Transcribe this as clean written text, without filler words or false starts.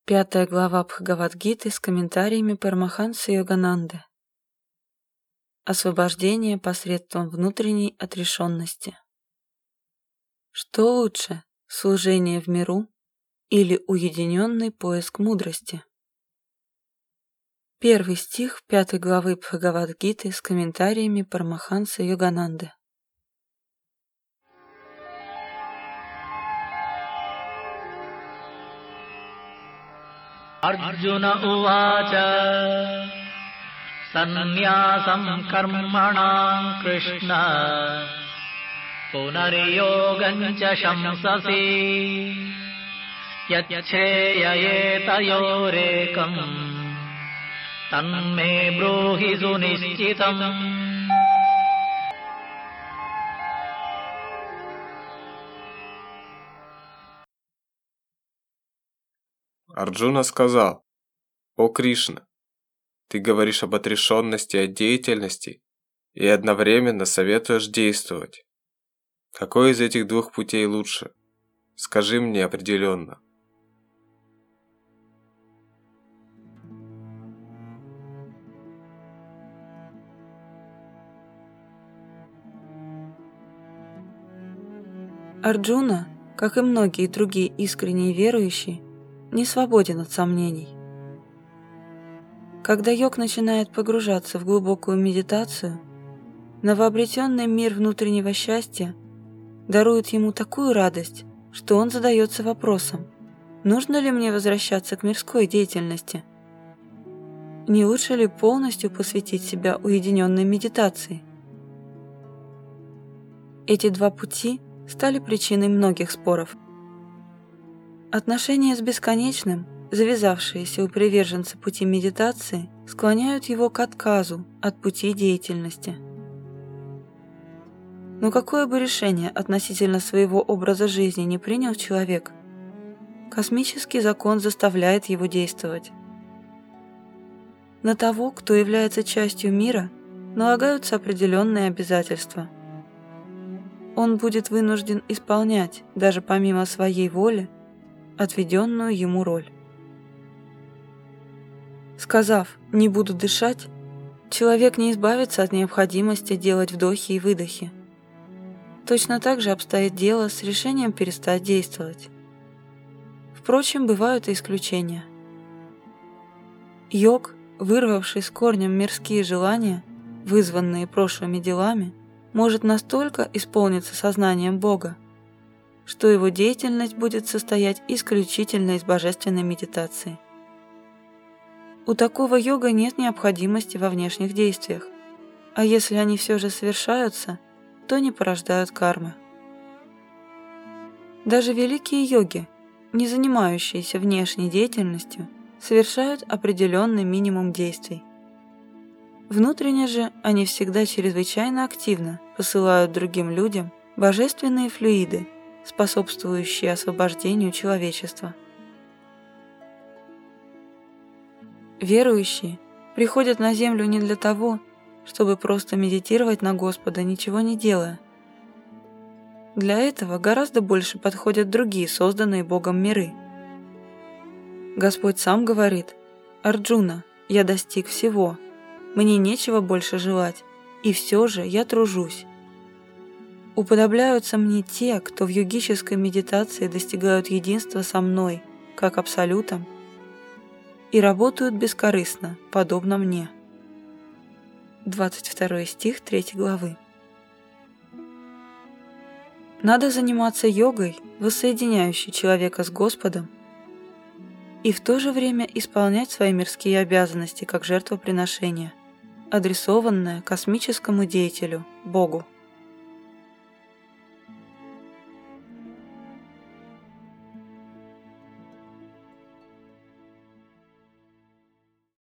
Пятая глава Бхагавад-гиты с комментариями Парамахансы Йогананды. Освобождение посредством внутренней отрешенности. Что лучше, служение в миру или уединенный поиск мудрости? Первый стих пятой главы Бхагавад-гиты с комментариями Парамахансы Йогананды. Arjuna uvacha sannyasam karmanam Krishna punaryogancha shamsasi yaccheyayetayorekam tanme bruhi sunishchitam. Арджуна сказал: «О Кришна, ты говоришь об отрешенности от деятельности и одновременно советуешь действовать. Какой из этих двух путей лучше? Скажи мне определенно». Арджуна, как и многие другие искренние верующие, не свободен от сомнений. Когда йог начинает погружаться в глубокую медитацию, новообретенный мир внутреннего счастья дарует ему такую радость, что он задается вопросом: нужно ли мне возвращаться к мирской деятельности? Не лучше ли полностью посвятить себя уединенной медитации? Эти два пути стали причиной многих споров. Отношения с бесконечным, завязавшиеся у приверженца пути медитации, склоняют его к отказу от пути деятельности. Но какое бы решение относительно своего образа жизни не принял человек, космический закон заставляет его действовать. На того, кто является частью мира, налагаются определенные обязательства. Он будет вынужден исполнять, даже помимо своей воли, отведенную ему роль. Сказав «не буду дышать», человек не избавится от необходимости делать вдохи и выдохи. Точно так же обстоит дело с решением перестать действовать. Впрочем, бывают и исключения. Йог, вырвавший с корнем мирские желания, вызванные прошлыми делами, может настолько исполниться сознанием Бога, что его деятельность будет состоять исключительно из божественной медитации. У такого йога нет необходимости во внешних действиях, а если они все же совершаются, то не порождают кармы. Даже великие йоги, не занимающиеся внешней деятельностью, совершают определенный минимум действий. Внутренне же они всегда чрезвычайно активно посылают другим людям божественные флюиды, способствующие освобождению человечества. Верующие приходят на землю не для того, чтобы просто медитировать на Господа, ничего не делая. Для этого гораздо больше подходят другие созданные Богом миры. Господь сам говорит: «Арджуна, я достиг всего, мне нечего больше желать, и все же я тружусь. Уподобляются мне те, кто в йогической медитации достигают единства со мной, как абсолютом, и работают бескорыстно, подобно мне». 22 стих 3 главы. Надо заниматься йогой, воссоединяющей человека с Господом, и в то же время исполнять свои мирские обязанности как жертвоприношение, адресованное космическому деятелю, Богу.